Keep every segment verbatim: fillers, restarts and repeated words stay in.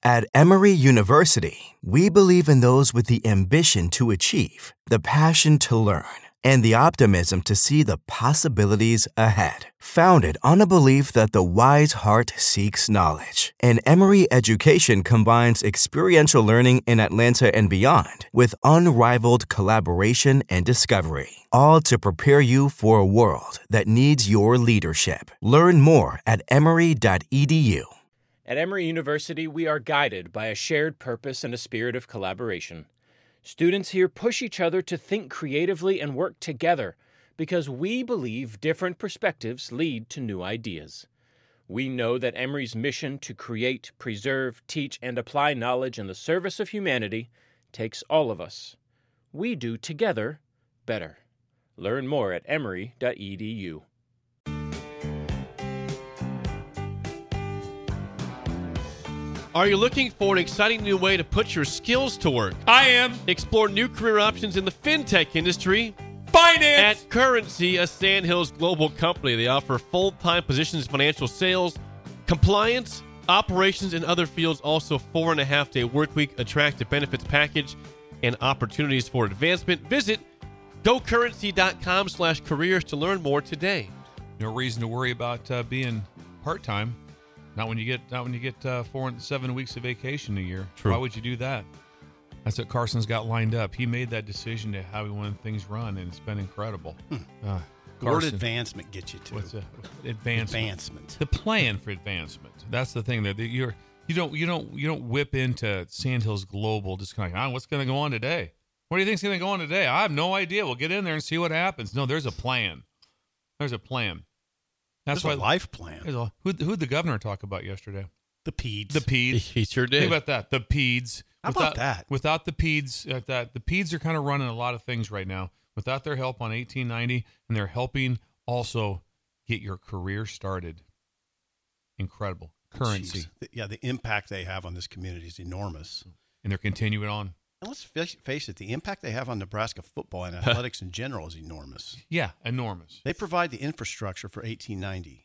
At Emory University, we believe in those with the ambition to achieve, the passion to learn, and the optimism to see the possibilities ahead. Founded on a belief that the wise heart seeks knowledge, and Emory education combines experiential learning in Atlanta and beyond with unrivaled collaboration and discovery, all to prepare you for a world that needs your leadership. Learn more at emory dot e d u. At Emory University, we are guided by a shared purpose and a spirit of collaboration. Students here push each other to think creatively and work together because we believe different perspectives lead to new ideas. We know that Emory's mission to create, preserve, teach, and apply knowledge in the service of humanity takes all of us. We do together better. Learn more at emory dot e d u. Are you looking for an exciting new way to put your skills to work? I am. Explore new career options in the fintech industry. Finance! At Currency, a Sandhills global company, they offer full-time positions in financial sales, compliance, operations, and other fields. Also, four and a half day work week, attractive benefits package, and opportunities for advancement. Visit gocurrency.com slash careers to learn more today. No reason to worry about uh, being part-time. Not when you get not when you get uh, four and seven weeks of vacation a year. True. Why would you do that? That's what Carson's got lined up. He made that decision to how he wanted things run, and it's been incredible. Hmm. Uh, Where Carson, did advancement get you to? What's a, advancement? Advancement. The plan for advancement. That's the thing that you're you don't you don't you don't whip into Sandhills Global just kind of, oh, what's going to go on today? What do you think's going to go on today? I have no idea. We'll get in there and see what happens. No, there's a plan. There's a plan. That's There's why a life plan. A, who who'd the governor talk about yesterday? The P E D S. The P E D S. He sure did. Think about that. The P E D S. How without, about that? Without the P E D S, uh, that the P E D S are kind of running a lot of things right now. Without their help on eighteen ninety, and they're helping also get your career started. Incredible. Currency. Jeez. Yeah, the impact they have on this community is enormous. And they're continuing on. And let's face, face it, the impact they have on Nebraska football and athletics in general is enormous. Yeah, enormous. They provide the infrastructure for eighteen ninety.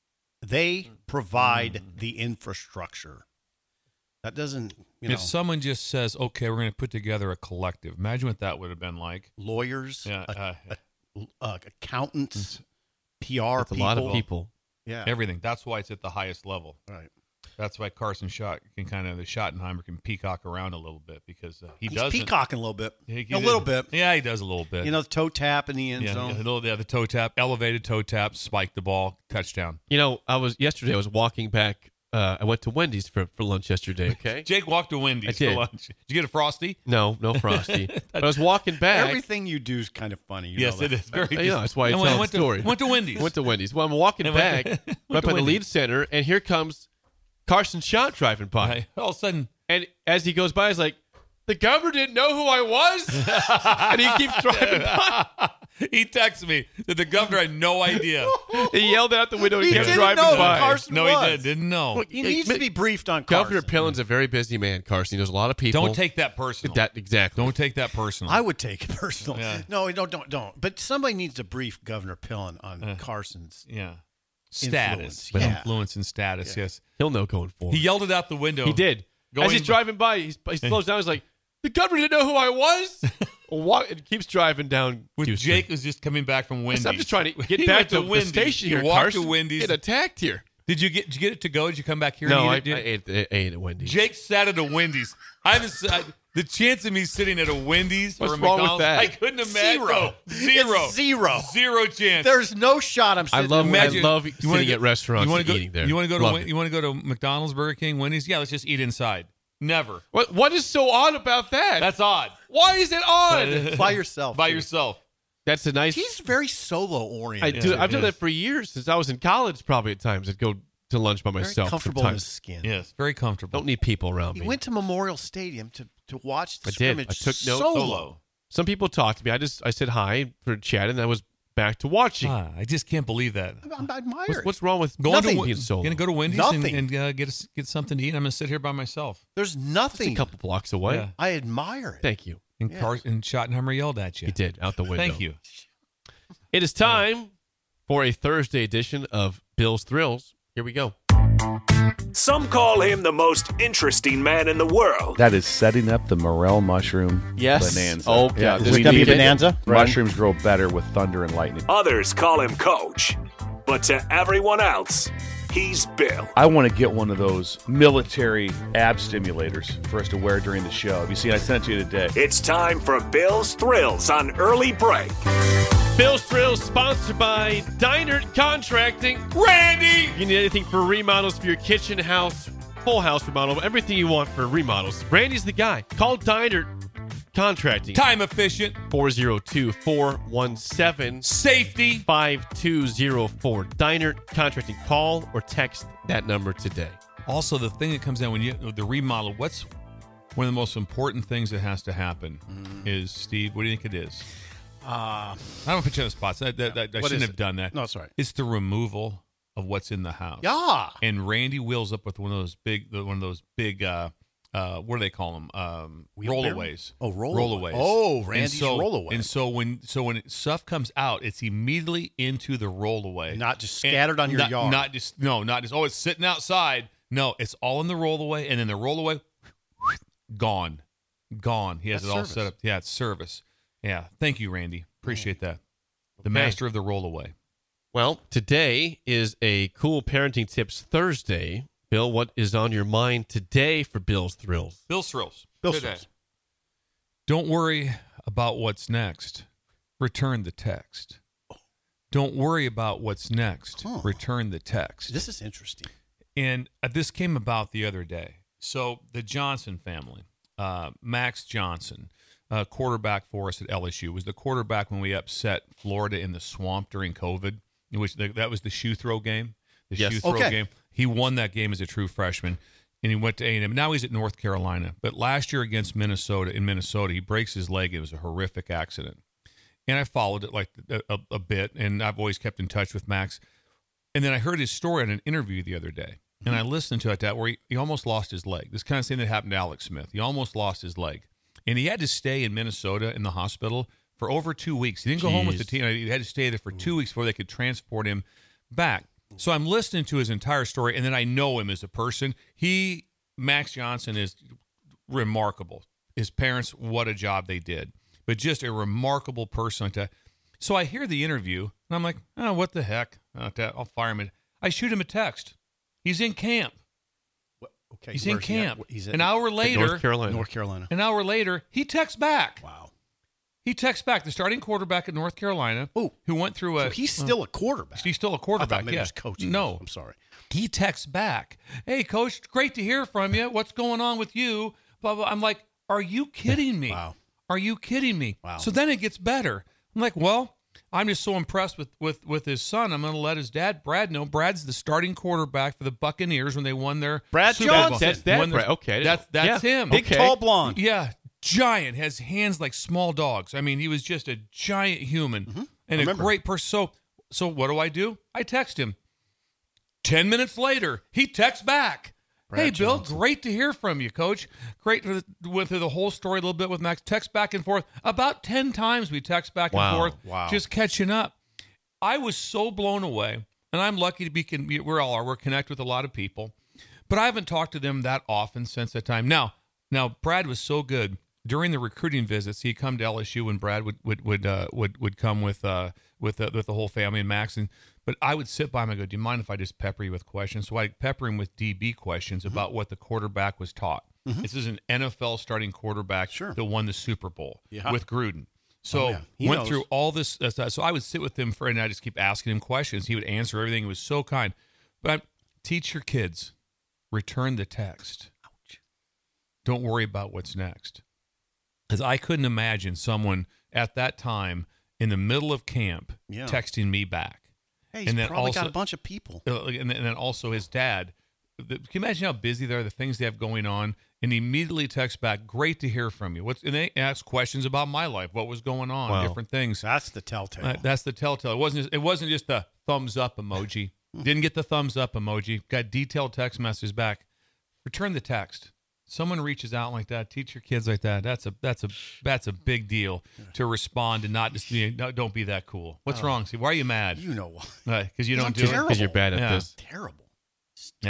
They provide mm. the infrastructure. That doesn't, you if know. someone just says, okay, we're going to put together a collective, imagine what that would have been like. Lawyers, yeah, a, uh, a, a, accountants, P R That's people. a lot of people. Yeah. Everything. That's why it's at the highest level. Right. That's why Carson Schott can kind of, the Schottenheimer can peacock around a little bit because uh, he He's does peacocking a little bit. He, he a little bit. Yeah, he does a little bit. You know, the toe tap in the end yeah, zone. Yeah, the, little, yeah, the toe tap, elevated toe tap, spike the ball, touchdown. You know, I was yesterday. I was walking back. Uh, I went to Wendy's for, for lunch yesterday. Okay, Jake walked to Wendy's I did. for lunch. Did you get a Frosty? No, no Frosty. But I was walking back. Everything you do is kind of funny. You yes, know it is. Very. You know, that's why I and tell I a went story. To, went to Wendy's. Went to Wendy's. Well, I'm walking and back went to, right went by to the lead center, and here comes Carson Schott driving by. Right. All of a sudden, and as he goes by, he's like, "The governor didn't know who I was," and he keeps driving by. He texted me that the governor had no idea. He yelled out the window and He kept didn't driving know who by. Carson no, was. he did. Didn't know. He needs to be briefed on Carson. Governor Pillen's a very busy man, Carson. He knows a lot of people. Don't take that personal. that exactly. Don't take that personal. I would take it personal. Yeah. No, don't, don't, don't. But somebody needs to brief Governor Pillen on Uh, Carson's yeah. Influence. Status. Yeah. Influence and status, Yeah. yes. He'll know going forward. He yelled it out the window. He did. Going As he's by- driving by, he's, he slows down. He's like, "The governor didn't know who I was." Walk, and keeps driving down. With Houston. Jake was just coming back from Wendy's. I'm just trying to get He back went to, the Wendy's. station You here. walked Carson. to Wendy's. Get attacked here. Did you get Did you get it to go? Did you come back here? No, I, and I, eat it? ate, I ate at Wendy's. Jake sat at a Wendy's. I haven't. s- I, the chance of me sitting at a Wendy's What's or a wrong with McDonald's, that? I couldn't imagine. Zero. Zero. It's zero. Zero chance. There's no shot I'm I sitting love, I Imagine- love You wanna sitting go- at restaurants you wanna and go, eating there. You want to go to Love Wen- it. you want to go to McDonald's, Burger King, Wendy's? Yeah, let's just eat inside. Never. What What is so odd about that? That's odd. Why is it odd? by yourself. By too. yourself. That's a nice. He's very solo I oriented. do. Yeah, I've done yeah. that for years since I was in college. Probably at times I'd go to lunch by Very myself. comfortable in sometimes. his skin. Yes, very comfortable. Don't need people around He me. went to Memorial Stadium to, to watch the I did. scrimmage I took notes. solo. Solo. Some people talked to me. I just I said hi for chat, and I was back to watching. Ah, I just can't believe that. I, I admire What's, it. what's wrong with Going nothing to being solo? Gonna go to Wendy's and, Nothing. and uh, get a, get something to eat. I'm gonna sit here by myself. There's Just nothing. a couple blocks away. Yeah. I admire it. Thank you. And, Yes. Car- and Schottenheimer yelled at you. He did out the window. Thank you. It is time for a Thursday edition of Bill's Thrills. Here we go. Some call him the most interesting man in the world. That is setting up the morel mushroom Yes. bonanza. Oh, yeah. Is We it going to be need a it. bonanza? Mushrooms grow better with thunder and lightning. Others call him Coach. But to everyone else, he's Bill. I want to get one of those military ab stimulators for us to wear during the show. Have you seen? I sent it to you today. It's time for Bill's Thrills on Early Break. Bill's Thrills, sponsored by Deinert Contracting. Randy! You need anything for remodels for your kitchen, house, full house remodel, everything you want for remodels. Randy's the guy. Call Deinert Contracting. Time efficient. four oh two, four one seven, Safety. five two zero four. Deinert Contracting. Call or text that number today. Also, the thing that comes down when you the remodel, what's one of the most important things that has to happen Mm. is, Steve, what do you think it is? Uh, I don't put you on the spot. That, that, that, I What shouldn't is have it? done that. No, it's all right. It's the removal of what's in the house. yeah. And Randy wheels up with one of those big, the- one of those big, uh, uh, what do they call them? Um, Wheelbarrow? rollaways. Oh, rollaway. rollaways. Oh, And Randy's so, rollaway. And so when so when stuff comes out, it's immediately into the rollaway, Not just And scattered on your not, yard. Not just no, not just oh, it's sitting outside. No, it's all in the rollaway, and then the rollaway gone, gone. He has That's it all service. set up. Yeah, it's service. Yeah, thank you, Randy. Appreciate that. The Okay. master of the rollaway. Well, today is a Cool Parenting Tips Thursday. Bill, what is on your mind today for Bill's Thrills? Bill's Thrills. Bill's Today. Thrills. Don't worry about what's next. Return the text. Don't worry about what's next. Huh. Return the text. This is interesting. And uh, this came about the other day. So the Johnson family, uh, Max Johnson, uh, quarterback for us at L S U, was the quarterback when we upset Florida in the swamp during COVID, which the, that was the shoe throw game. The Yes. shoe throw Okay. game. He won that game as a true freshman, and he went to A and M. Now he's at North Carolina. But last year against Minnesota, in Minnesota, he breaks his leg. It was a horrific accident. And I followed it like a, a, a bit, and I've always kept in touch with Max. And then I heard his story in an interview the other day, and I listened to it that where he, he almost lost his leg. This kind of thing that happened to Alex Smith. He almost lost his leg, and he had to stay in Minnesota in the hospital for over two weeks. He didn't go home with the Jeez. team. He had to stay there for two weeks before they could transport him back. So I'm listening to his entire story, and then I know him as a person. He, Max Johnson, is remarkable. His parents, what a job they did. But just a remarkable person. To, so I hear the interview, and I'm like, oh, what the heck? I'll fire him. I shoot him a text. He's in camp. Okay. He's in where's he at? camp. He's at An hour later, North Carolina. North Carolina. an hour later, he texts back. Wow. He texts back. The starting quarterback at North Carolina, Oh. who went through a. So he's still a quarterback. He's still a I quarterback. thought maybe yeah. he was coaching. No, I'm sorry. he texts back, "Hey, coach, great to hear from you. What's going on with you?" Blah blah. I'm like, "Are you kidding me? Wow. Are you kidding me?" Wow. So then it gets better. I'm like, "Well, I'm just so impressed with with with his son. I'm going to let his dad, Brad, know. Brad's the starting quarterback for the Buccaneers when they won their Brad Super Bowl. Johnson. That's that, Won their- Brad. Okay, I didn't That's know. that's Yeah. him. Big, Okay. tall, blonde. Yeah, giant, has hands like small dogs. I mean, he was just a giant human Mm-hmm. and a Remember. great person. So, so what do I do? I text him. Ten minutes later, he texts back. Brad Hey, Bill, Johnson. great to hear from you, Coach. Great to, went through the whole story a little bit with Max. Text back and forth. About ten times we text back and Wow. forth, Wow. just catching up. I was so blown away, and I'm lucky to be. Con- we're all are. We're connected with a lot of people, but I haven't talked to them that often since that time. Now, now Brad was so good during the recruiting visits. He'd come to L S U, and Brad would would would uh, would would come with uh, with uh, with the whole family and Max. And but I would sit by him and go, "Do you mind if I just pepper you with questions?" So I pepper him with D B questions Mm-hmm. about what the quarterback was taught. This is an N F L starting quarterback Sure. that won the Super Bowl Yeah. with Gruden. So Oh, yeah. He went knows. through all this uh, stuff. So I would sit with him for, and I just keep asking him questions. He would answer everything. He was so kind. But teach your kids, return the text. Ouch. Don't worry about what's next. Because I couldn't imagine someone at that time in the middle of camp Yeah. texting me back. Hey, he's And then probably also- got a bunch of people. Uh, and, then, and then also his dad. The- Can you imagine how busy they are, the things they have going on? And he immediately texts back, "Great to hear from you." What's, and they ask questions about my life, what was going on, Wow. different things. That's the telltale. Uh, that's the telltale. It wasn't. Just, it wasn't just the thumbs up emoji. Didn't get the thumbs up emoji. Got detailed text messages back. Return the text. Someone reaches out like that. Teach your kids like that. That's a that's a that's a big deal to respond and not just be. No, don't be that cool. What's wrong? See, why are you mad? you know why. Because you I'm don't do it. terrible. Because you're bad at Yeah. this. Terrible. It's Yeah. terrible.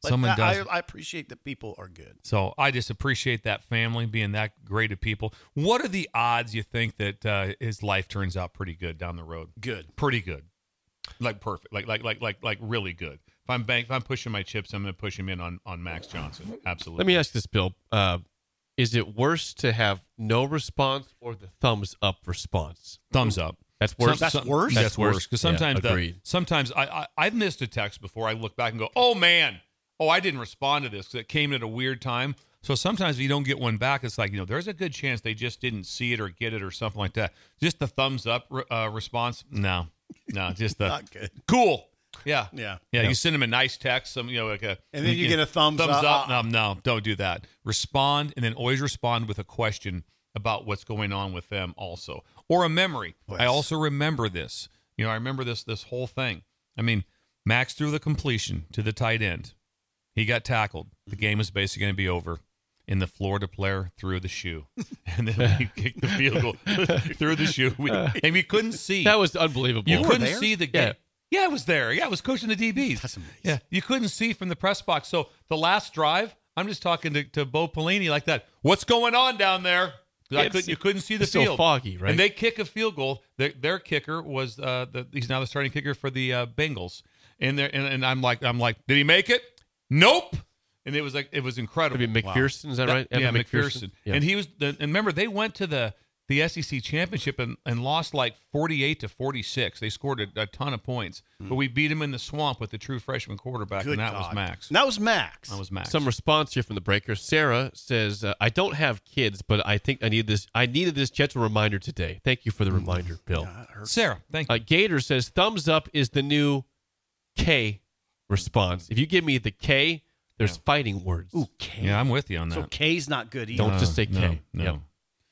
But Someone I, does. I, I appreciate that people are good. So I just appreciate that family being that great of people. What are the odds you think that uh, his life turns out pretty good down the road? Good. Pretty good. Like perfect. Like like like like like really good. If I'm bank, if I'm pushing my chips, I'm going to push him in on, on Max Johnson. Absolutely. Let me ask this, Bill. Uh, is it worse to have no response or the thumbs up response? Thumbs up. That's worse. That's Some- worse? That's, That's worse worse. because Yeah, sometimes, the, agreed. sometimes I, I I've missed a text before. I look back and go, "Oh man, oh I didn't respond to this because it came at a weird time." So sometimes if you don't get one back, it's like you know, there's a good chance they just didn't see it or get it or something like that. Just the thumbs up uh, response, no, no, just the Not good. cool. Yeah, Yeah. yeah. You send them a nice text, some you know, like a, And then you get a thumbs thumbs up. up. Uh, No, no, don't do that. Respond, and then always respond with a question about what's going on with them, also, or a memory. Yes. I also remember this. You know, I remember this this whole thing. I mean, Max threw the completion to the tight end. He got tackled. The game was basically going to be over. And the Florida player threw the shoe, and then we kicked the field goal. Threw the shoe, we, and we couldn't see. That was unbelievable. You were couldn't there? see the game. Yeah. Yeah, I was there. Yeah, I was coaching the D Bs. That's amazing. Yeah, you couldn't see from the press box. So the last drive, I'm just talking to, to Bo Pelini like that. What's going on down there? 'Cause I It's- couldn't, you couldn't see the it's so field. foggy, right? And they kick a field goal. Their, their kicker was uh, the, he's now the starting kicker for the uh, Bengals. And there, and, and I'm like, I'm like, did he make it? Nope. And it was like it was incredible. Maybe McPherson, is that right? Yeah, Evan McPherson. Yeah. And he was. The, and remember, they went to the the S E C championship and, and lost like forty-eight to forty-six. They scored a, a ton of points, Hmm. but we beat him in the swamp with the true freshman quarterback, Good and that God. was Max. That was Max. That was Max. Some response here from the breaker. Sarah says, uh, "I don't have kids, but I think I need this. I needed this gentle reminder today. Thank you for the reminder, Bill." Yeah, that hurts. Sarah, thank you. Uh, Gator says, "Thumbs up is the new K response. If you give me the K, there's fighting words. Ooh, K. yeah, I'm with you on that. So K's not good either. Don't just say no, K. No. Yep.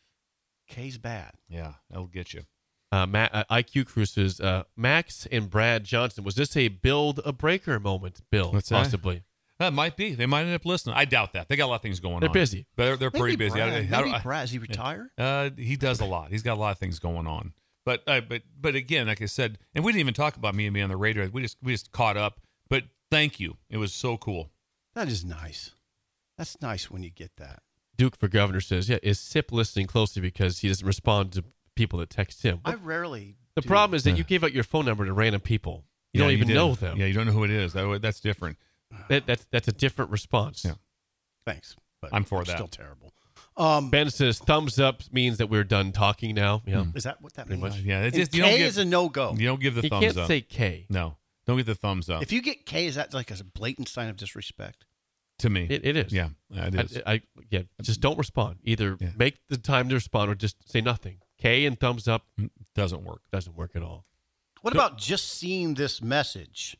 K's bad. Yeah, that'll get you. Uh, Ma- uh, I Q Crew says, uh, Max and Brad Johnson. Was this a build a breaker moment, Bill? What's that? Possibly. That might be. They might end up listening. I doubt that. They got a lot of things going They're on. busy. But they're, they're pretty Maybe busy. I- Brad, I- I- maybe I- Brad. Is he retired? Uh, he does a lot. He's got a lot of things going on. But uh, but but again, like I said, and we didn't even talk about me and me on the radio. We just we just caught up. But thank you. It was so cool. That is nice. That's nice when you get that. Duke for Governor says, yeah, is Sip listening closely because he doesn't respond to people that text him? I rarely. the do. problem is that Yeah. you gave out your phone number to random people. You Yeah, don't even did. know them. Yeah, you don't know who it is. That, that's different. That, that's, that's a different response. Yeah. Thanks. But I'm for that. Still terrible. Um, Ben says, thumbs up means that we're done talking now. Yeah. is that what that Pretty means? much. Yeah, it's And just you K don't give, is a no go. you don't give the You thumbs can't up. say K. No, don't give the thumbs up If you get K, is that like a blatant sign of disrespect? to me. It, it is. Yeah, it is. I, I, yeah, just don't respond. Either Yeah. make the time to respond or just say nothing. K and thumbs up Doesn't work. doesn't work at all. What about just seeing this message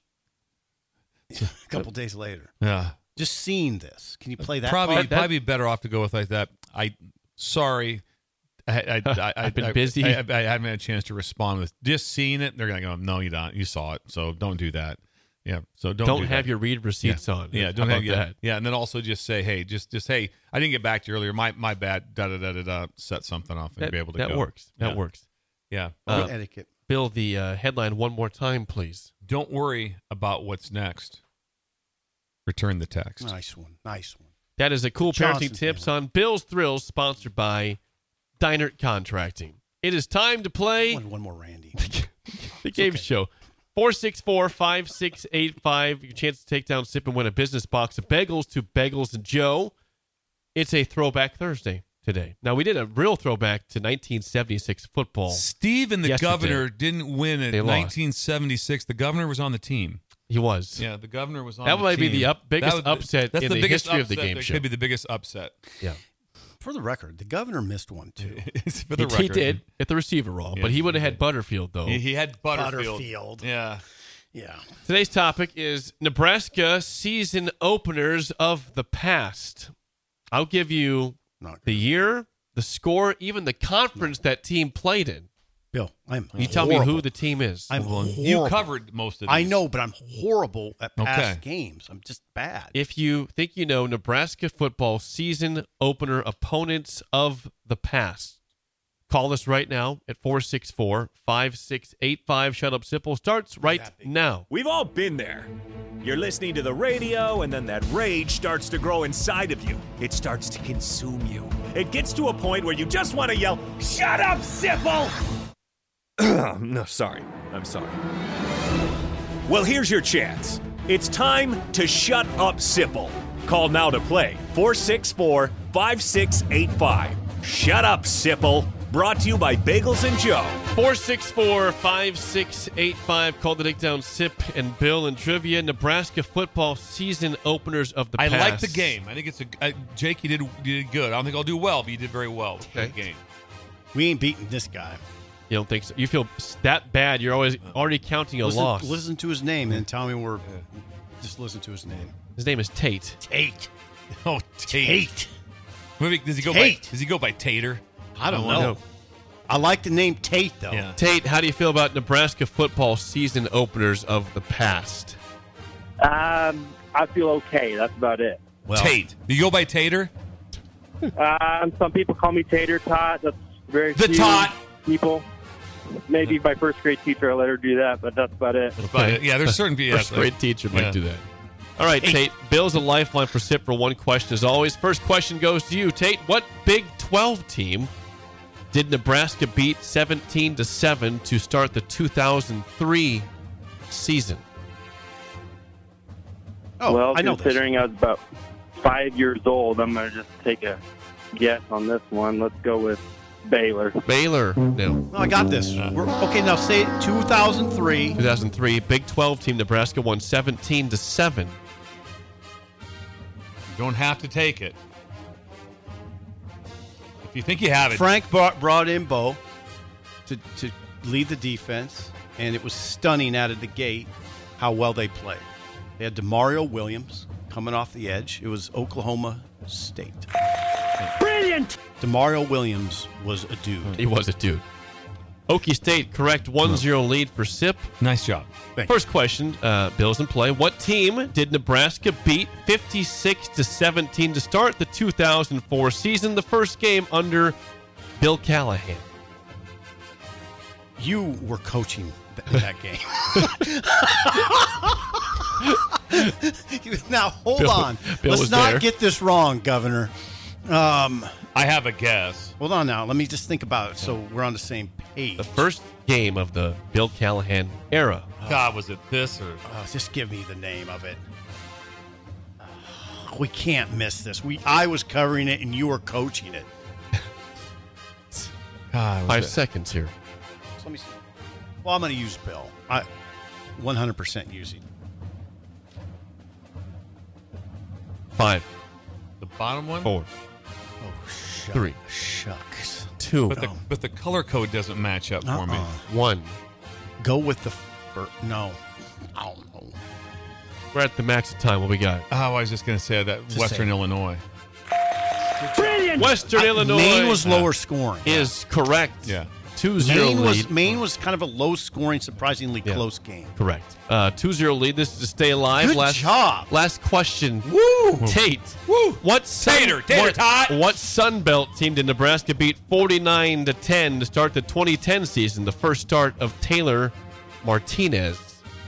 a couple days later? Yeah, Just seeing this. Can you play that? probably part? probably be better off to go with like that. I sorry. I, I, I, I've been I, busy. I, I, I haven't had a chance to respond with just seeing it. They're gonna go, no, you don't. You saw it, so don't do that. Yeah, so don't Don't, do have that. your read receipts yeah. on. Yeah, How don't about have yeah, that. yeah, and then also just say, hey, just just hey, I didn't get back to you earlier. My my bad. Da da da da da. Set something off and That, be able to that go. works. That Yeah. works. Yeah. Uh, Good etiquette. Bill, the uh, headline one more time, please. Don't worry about what's next. Return the text. Nice one. Nice one. That is a cool Johnson parenting tips family. on Bill's Thrills, sponsored by Dynert Contracting. It is time to play One, one more Randy. the game okay. show. four six four, five six eight five. Your chance to take down Sip and win a business box of bagels to Bagels and Joe. It's a Throwback Thursday today. Now, we did a real throwback to nineteen seventy-six football. Steve and the Yesterday. governor didn't win in They lost. nineteen seventy-six. The governor was on the team. He was. Yeah, the governor was on That the might be team. the up- biggest That was- upset that's in the, the biggest history of the upset. game That show. could be the biggest upset. Yeah. For the record, the governor missed one too. For the He, he record. did at the receiver role, Yes, but he would have he had did. Butterfield, though. He, he had Butterfield. Butterfield. Yeah. Yeah. Today's topic is Nebraska season openers of the past. I'll give you Not the good. year, the score, even the conference that team played in. Bill, I'm You tell me horrible. who the team is. I'm Well, horrible. you covered most of these. I know, but I'm horrible at past Okay. games. I'm just bad. If you think you know Nebraska football season opener opponents of the past, Call us right now at four six four, five six eight five. Shut Up Sipple starts right now. We've all been there. You're listening to the radio, and then that rage starts to grow inside of you. It starts to consume you. It gets to a point where you just want to yell, "Shut up, Sipple!" No, sorry. I'm sorry. Well, here's your chance. It's time to shut up, Sipple. Call now to play. four six four, five six eight five. Shut up, Sipple. Brought to you by Bagels and Joe. four six four, five six eight five. Call the Takedown Sip and Bill and Trivia. Nebraska football season openers of the I past. like the game. I think it's a uh, Jake. You did you did good. I don't think I'll do well, but you did very well. Okay. Good game. We ain't beating this guy. You don't think so? You feel that bad? You're always already counting a listen, loss. Listen to his name and tell me we're. Just listen to his name. His name is Tate. Tate. Oh, Tate. Tate. Maybe, does he go Tate. by? Does he go by Tater? I don't I don't know. know. I like the name Tate though. Yeah. Tate, how do you feel about Nebraska football season openers of the past? Um, I feel okay. That's about it. Well, Tate. Do you go by Tater? Um, some people call me Tater Tot. That's very The few Tot. people. Maybe my first grade teacher, I let her do that, but that's about it. But, yeah, there's certain people. First grade teacher might Yeah. do that. All right, Tate. Bill's a lifeline for Sip for one question as always. First question goes to you, Tate. What Big twelve team did Nebraska beat seventeen to seven to start the two thousand three season? Oh, well, I know this. considering I was about five years old, I'm going to just take a guess on this one. Let's go with Baylor. Baylor. No. No, I got this. We're, okay, now say it. two thousand three. two thousand three Big twelve team Nebraska won seventeen to seven. You don't have to take it. If you think you have it, Frank brought, brought in Bo to, to lead the defense, and it was stunning out of the gate how well they played. They had DeMario Williams coming off the edge. It was Oklahoma State. Brilliant! DeMario Williams was a dude. He was a dude. Okie State, correct one zero lead for Sip. nice job. First question, uh, Bills in play. What team did Nebraska beat fifty-six to seventeen to start the two thousand four season, the first game under Bill Callahan? You were coaching th- that game. Now, hold Bill- on. Bill Let's was not there. get this wrong, Governor. Um, I have a guess. hold on now. Let me just think about it so we're on the same page. The first game of the Bill Callahan era. God, was it this or? Oh, just give me the name of it. We can't miss this. We I was covering it and you were coaching it. God, was Five it- seconds here. So let me see. Well, I'm going to use Bill. I one hundred percent using. Five, the bottom one. four, Oh, shuck, Three. Shucks. two, But the but the color code doesn't match up for me. Uh-uh. one. Go with the fir- no. I don't know. We're at the max of time. What we got? Oh, I was just going to say that Just Western say it. Illinois. Brilliant! Western I- Illinois Maine was lower scoring. is correct. Yeah. two zero Maine was lead. Maine was kind of a low scoring, surprisingly Yeah. close game. Correct. Uh, two zero lead. This is to stay alive. Good last, job. Last question. Woo! Tate. Woo! What Sun, Tater, Tater what, Tot. what Sun Belt team did Nebraska beat forty-nine to ten to start the twenty ten season, the first start of Taylor Martinez?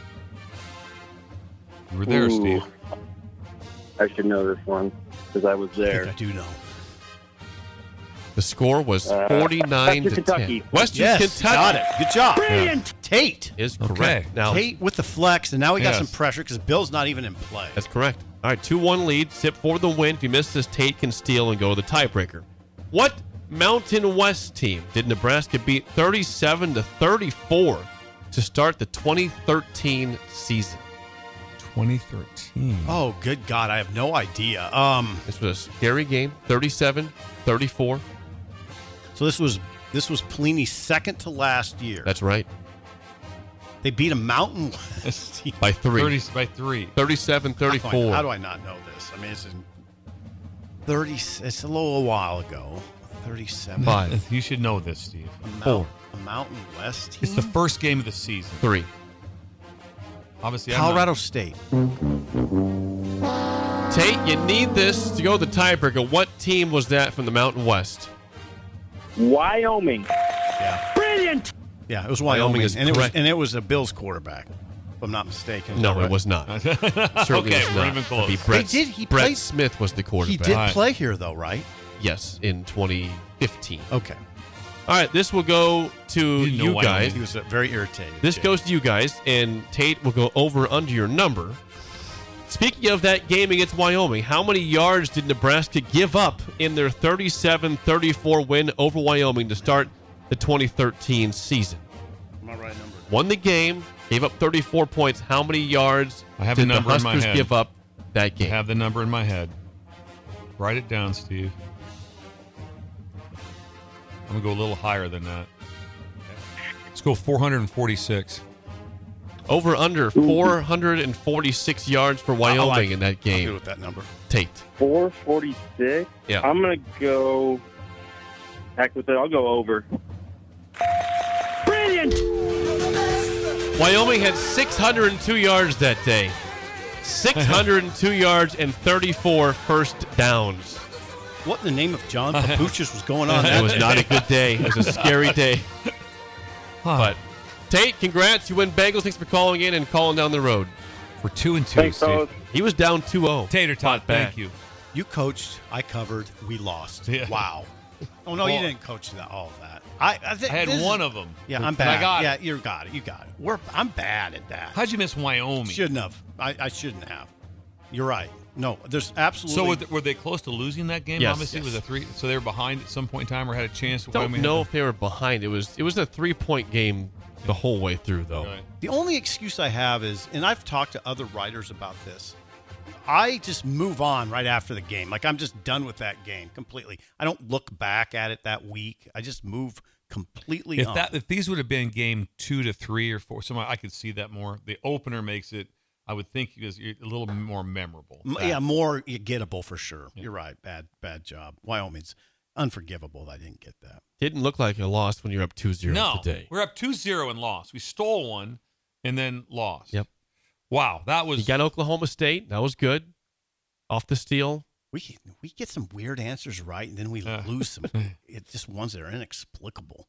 You were there, Ooh. Steve. I should know this one because I was I think there. I do know. The score was Uh, forty-nine to Western Kentucky. ten. Western Yes, Kentucky got it. Good job. Brilliant! Tate. is correct. Okay. Now, Tate with the flex, and now we got Yes. some pressure because Bill's not even in play. that's correct. All right, two one lead. Sip for the win. If you miss this, Tate can steal and go to the tiebreaker. What Mountain West team did Nebraska beat thirty-seven to thirty-four to start the twenty thirteen season? twenty thirteen. Oh, good God, I have no idea. Um, This was a scary game, thirty-seven thirty-four. so this was this was Pelini's second to last year. That's right, They beat a Mountain West team. by three. thirty by three. thirty-seven How do, I, thirty-four. how do I not know this? I mean, this is thirty. It's a little while ago. Thirty-seven. Five, You should know this, Steve. A, Mount, four, a Mountain West team. It's the first game of the season. three. Obviously, I'm not- Colorado State. Tate, you need this to go to the tiebreaker. What team was that from the Mountain West? Wyoming. Yeah. Brilliant. Yeah, it was Wyoming Wyoming, is and it was correct. and it was a Bills quarterback, if I'm not mistaken. No, Right. it was not. Certainly Okay, was we're not. even close. It'd be Brett, He did- he Brett played- Smith was the He quarterback. did Right. play here, though, right? Yes, in twenty fifteen. Okay. All right, this will go to Didn't know you Wyoming. guys. He was uh, very irritated. This too. goes to you guys, and Tate will go over under your number. Speaking of that game against Wyoming, how many yards did Nebraska give up in their thirty-seven thirty-four win over Wyoming to start the twenty thirteen season? My right number. Won the game, gave up thirty-four points. How many yards I have did the the number in my Huskers head. give up that I game? have the number in my head. Write it down, Steve. I'm going to go a little higher than that. Let's go four hundred forty-six. Over under four hundred forty-six yards for Wyoming I like it. in that I'm good game. with that number. Tate. four forty-six. Yeah. I'm going to go. Heck with it. I'll go over. Brilliant. Wyoming had six hundred two yards that day. six hundred two yards and thirty-four first downs. What in the name of John Papuchis was going on? It that was day? not a good day. It was a scary day. But Tate, congrats. You win bagels. Thanks for calling in and calling down the road. We're two and two, Thanks, Steve. fellas. He was down two oh. Tater Tot, Fought back. thank you. You coached. I covered. We lost. Yeah. Wow. Oh no, you Well- didn't coach that. All of that. I. I, th- I had this one is- of them. Yeah, I'm And bad. I got yeah, it. you got it. You got it. We're. I'm bad at that. How'd you miss Wyoming? Shouldn't have. I, I shouldn't have. You're right. No, there's absolutely. So were, th- were they close to losing that game? Yes. Obviously, Yes. it was a three. So they were behind at some point in time, or had a chance. Don't Wyoming know had if they were behind. It was it was a three point game the whole way through, though. to- Right. The only excuse I have is, and I've talked to other writers about this, I just move on right after the game. Like I'm just done with that game completely. I don't look back at it that week. I just move completely If on. that if these would have been game two to three or four, some I could see that more. The opener makes it. I would think is a little more memorable. M- yeah, more gettable for sure. You're right. Bad, bad job. Wyoming's unforgivable. That I didn't get that. Didn't look like a loss when you're up two zero No, today. we're up two zero and lost. We stole one and then lost. Yep. Wow, that was You got Oklahoma State. That was good. Off the steal. We we get some weird answers right, and then we Uh. lose some. It's just ones that are inexplicable.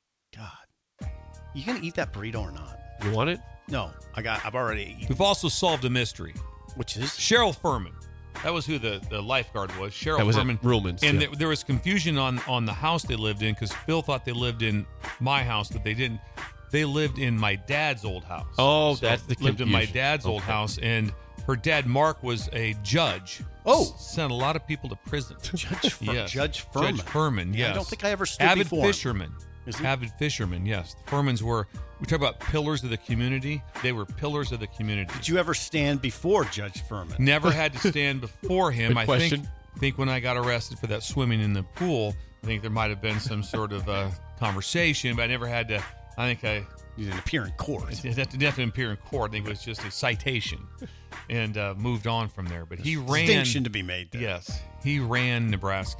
God, you gonna eat that burrito or not? You want it? No, I got. I've already eaten. We've also solved a mystery. Which is Cheryl Furman. That was who the, the lifeguard was. Cheryl That was at Furman. Ruhlman's, And yeah. there, there was confusion on, on the house they lived in because Phil thought they lived in my house, but they didn't. They lived in my dad's old house. Oh, that's the lived in my confusion. dad's old Okay. house, and her dad Mark was a judge. Oh. S- sent a lot of people to prison. Judge Fur- Yes. Judge Furman. Judge Furman. Yeah, Yes. I don't think I ever stood Avid before him. fisherman. Is he? Avid fisherman. Yes, the Furmans were. We talk about pillars of the community. They were pillars of the community. Did you ever stand before Judge Furman? Never had to stand before him. Good I question. think think when I got arrested for that swimming in the pool, I think there might have been some sort of uh, conversation, but I never had to. I think I You didn't appear in court. didn't have to definitely appear in court. I think it was just a citation, and uh, moved on from there. But he ran. Distinction to be made there. Yes, he ran Nebraska.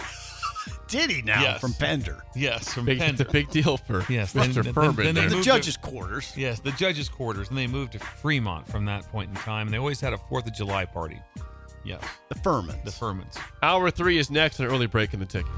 Did he now Yes. from Pender? Yes, from Big, it's a Pender. big deal for Yes, Mister then- then- Furman. then they there. The moved judge's to- quarters. Yes, the judges' quarters, and they moved to Fremont from that point in time. And they always had a Fourth of July party. Yes, The Furmans. the Furmans. Hour three is next, an early break in the ticket.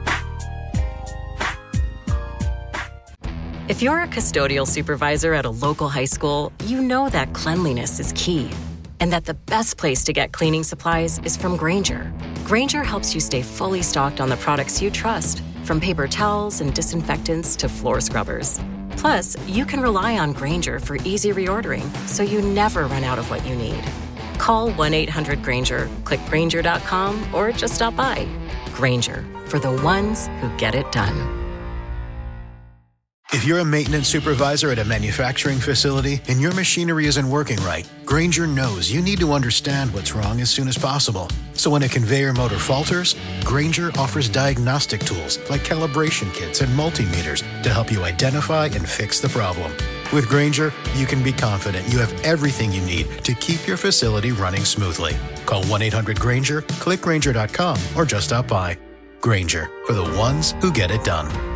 If you're a custodial supervisor at a local high school, you know that cleanliness is key and that the best place to get cleaning supplies is from Grainger. Grainger helps you stay fully stocked on the products you trust, from paper towels and disinfectants to floor scrubbers. Plus, you can rely on Grainger for easy reordering, so you never run out of what you need. Call one eight hundred Grainger, click Grainger dot com, or just stop by. Grainger, for the ones who get it done. If you're a maintenance supervisor at a manufacturing facility and your machinery isn't working right, Grainger knows you need to understand what's wrong as soon as possible. So when a conveyor motor falters, Grainger offers diagnostic tools like calibration kits and multimeters to help you identify and fix the problem. With Grainger, you can be confident you have everything you need to keep your facility running smoothly. Call one eight hundred Grainger, click Grainger dot com, or just stop by. Grainger, for the ones who get it done.